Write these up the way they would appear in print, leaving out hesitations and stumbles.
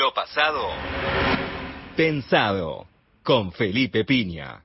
Siglo pasado, pensado, con Felipe Piña.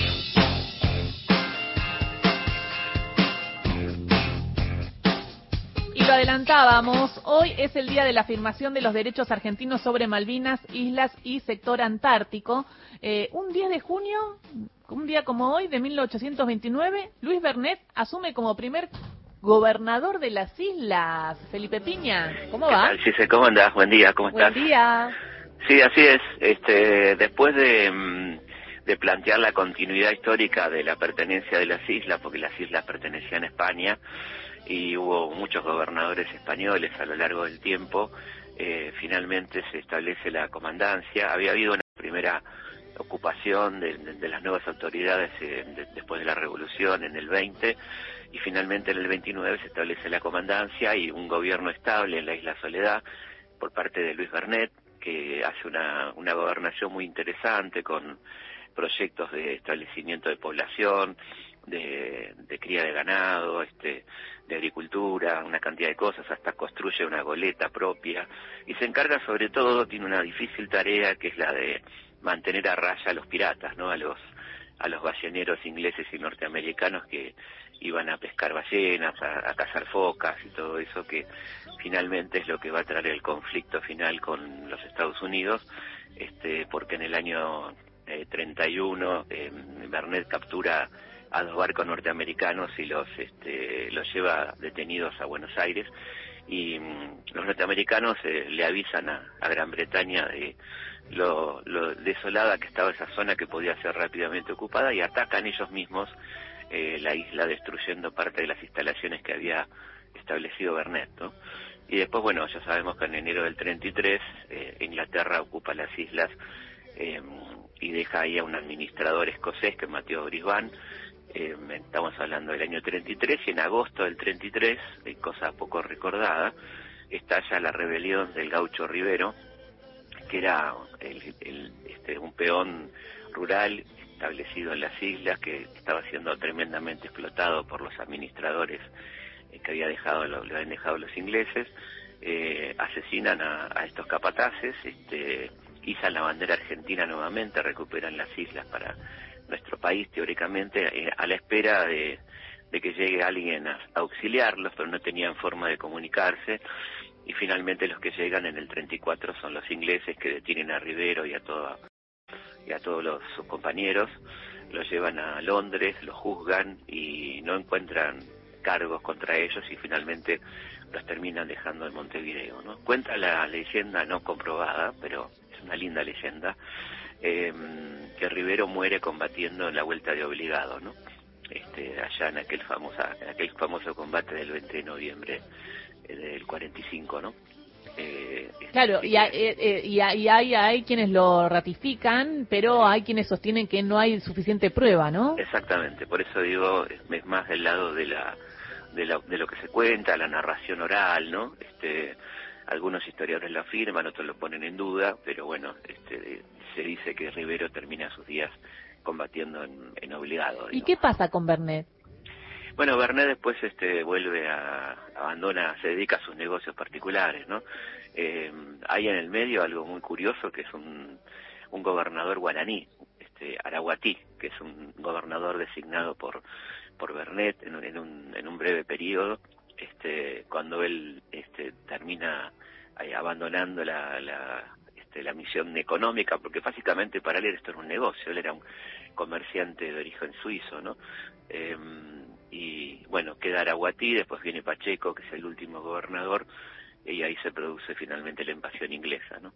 Y lo adelantábamos, hoy es el día de la afirmación de los derechos argentinos sobre Malvinas, islas y sector antártico. Un 10 de junio, un día como hoy, de 1829, Luis Bernet asume como primer gobernador de las islas. Felipe Piña, ¿cómo va? ¿Qué tal, Cise? ¿Cómo andás? Buen día, ¿cómo estás? Buen día. Sí, así es. Después de plantear la continuidad histórica de la pertenencia de las islas, porque las islas pertenecían a España, y hubo muchos gobernadores españoles a lo largo del tiempo, finalmente se establece la comandancia. Había habido una primera ocupación de las nuevas autoridades después de la Revolución en el 20, y finalmente en el 29 se establece la comandancia y un gobierno estable en la Isla Soledad por parte de Luis Bernet, que hace una gobernación muy interesante con proyectos de establecimiento de población, de cría de ganado, de agricultura, una cantidad de cosas, hasta construye una goleta propia, y se encarga sobre todo, tiene una difícil tarea que es la de mantener a raya a los piratas, ¿no? A los balleneros ingleses y norteamericanos que iban a pescar ballenas, a cazar focas y todo eso, que finalmente es lo que va a traer el conflicto final con los Estados Unidos, porque en el año 31 Bernet captura a 2 barcos norteamericanos y los lleva detenidos a Buenos Aires, y los norteamericanos le avisan a Gran Bretaña de lo desolada que estaba esa zona, que podía ser rápidamente ocupada, y atacan ellos mismos la isla, destruyendo parte de las instalaciones que había establecido Bernet, ¿no? Y después, bueno, ya sabemos que en enero del 33 Inglaterra ocupa las islas y deja ahí a un administrador escocés, que es Mateo Brisbane. Estamos hablando del año 33, y en agosto del 33, cosa poco recordada, estalla la rebelión del gaucho Rivero, que era un peón rural establecido en las islas, que estaba siendo tremendamente explotado por los administradores que lo habían dejado los ingleses. Asesinan a estos capataces, izan la bandera argentina nuevamente, recuperan las islas para nuestro país, teóricamente, a la espera de que llegue alguien a auxiliarlos, pero no tenían forma de comunicarse, y finalmente los que llegan en el 34 son los ingleses, que detienen a Rivero y a todos sus compañeros, los llevan a Londres, los juzgan y no encuentran cargos contra ellos, y finalmente los terminan dejando en Montevideo, ¿no? Cuenta la leyenda, no comprobada, pero es una linda leyenda, que Rivero muere combatiendo en la Vuelta de Obligado, ¿no? Allá en aquel famoso combate del 20 de noviembre del 45, ¿no? Claro, y hay quienes lo ratifican, pero hay quienes sostienen que no hay suficiente prueba, ¿no? Exactamente, por eso digo, es más del lado de lo que se cuenta, la narración oral, ¿no? Algunos historiadores lo afirman, otros lo ponen en duda, pero bueno, se dice que Rivero termina sus días combatiendo en Obligado. ¿Y qué pasa con Bernet? Bueno, Bernet después vuelve abandona, se dedica a sus negocios particulares, ¿no? Hay en el medio algo muy curioso, que es un gobernador guaraní, Araguatí, que es un gobernador designado por Bernet en un breve periodo, cuando él termina abandonando la misión económica, porque básicamente para él esto era un negocio. Él era un comerciante de origen suizo, ¿no? Y bueno, queda Araguatí, después viene Pacheco, que es el último gobernador, y ahí se produce finalmente la invasión inglesa, ¿no?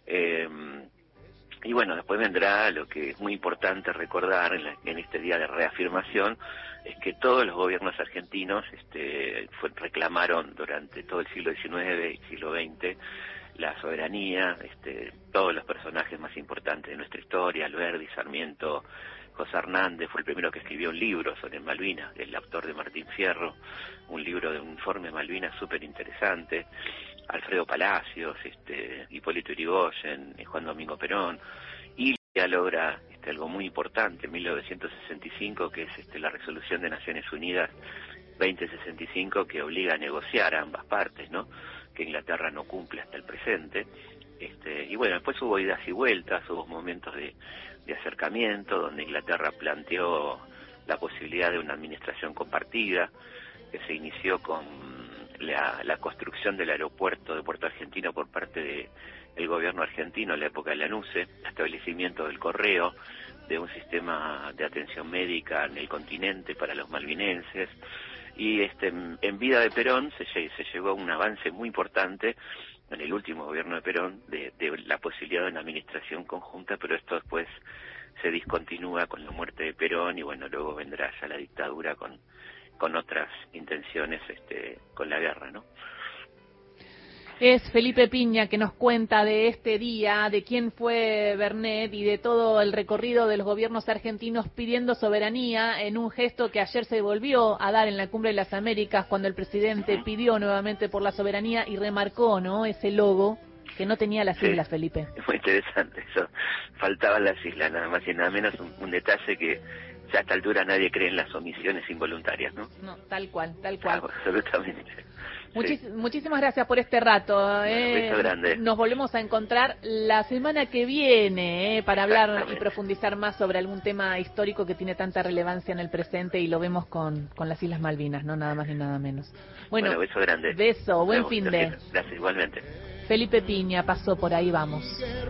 Y bueno, después vendrá lo que es muy importante recordar en este día de reafirmación, es que todos los gobiernos argentinos reclamaron durante todo el siglo XIX y siglo XX la soberanía, todos los personajes más importantes de nuestra historia, Alberdi, Sarmiento, José Hernández, fue el primero que escribió un libro sobre Malvinas, el autor de Martín Fierro, un libro de un informe Malvinas súper interesante, Alfredo Palacios, Hipólito Yrigoyen, Juan Domingo Perón, y ya logra algo muy importante en 1965, que es la resolución de Naciones Unidas 2065, que obliga a negociar a ambas partes, ¿no? Que Inglaterra no cumple hasta el presente, Y bueno, después hubo idas y vueltas, hubo momentos de acercamiento, donde Inglaterra planteó la posibilidad de una administración compartida, que se inició con la construcción del aeropuerto de Puerto Argentino por parte del gobierno argentino en la época de Lanuse, el establecimiento del correo, de un sistema de atención médica en el continente para los malvinenses, y en vida de Perón se llegó a un avance muy importante en el último gobierno de Perón de la posibilidad de una administración conjunta, pero esto después se discontinúa con la muerte de Perón y bueno, luego vendrá ya la dictadura con otras intenciones con la guerra, ¿no? Es Felipe Piña que nos cuenta de este día, de quién fue Bernet y de todo el recorrido de los gobiernos argentinos pidiendo soberanía en un gesto que ayer se volvió a dar en la Cumbre de las Américas cuando el presidente pidió nuevamente por la soberanía y remarcó, ¿no?, ese logo que no tenía las islas, Felipe. Es muy interesante eso. Faltaban las islas, nada más y nada menos, un detalle que ya a esta altura nadie cree en las omisiones involuntarias, ¿no? No, tal cual, tal cual. Absolutamente. Muchísimas gracias por este rato. Un beso grande. Nos volvemos a encontrar la semana que viene para hablar y profundizar más sobre algún tema histórico que tiene tanta relevancia en el presente y lo vemos con las Islas Malvinas, no nada más ni nada menos. Bueno, beso grande. Beso, buen fin de. Gracias, igualmente. Felipe Piña pasó por ahí, vamos.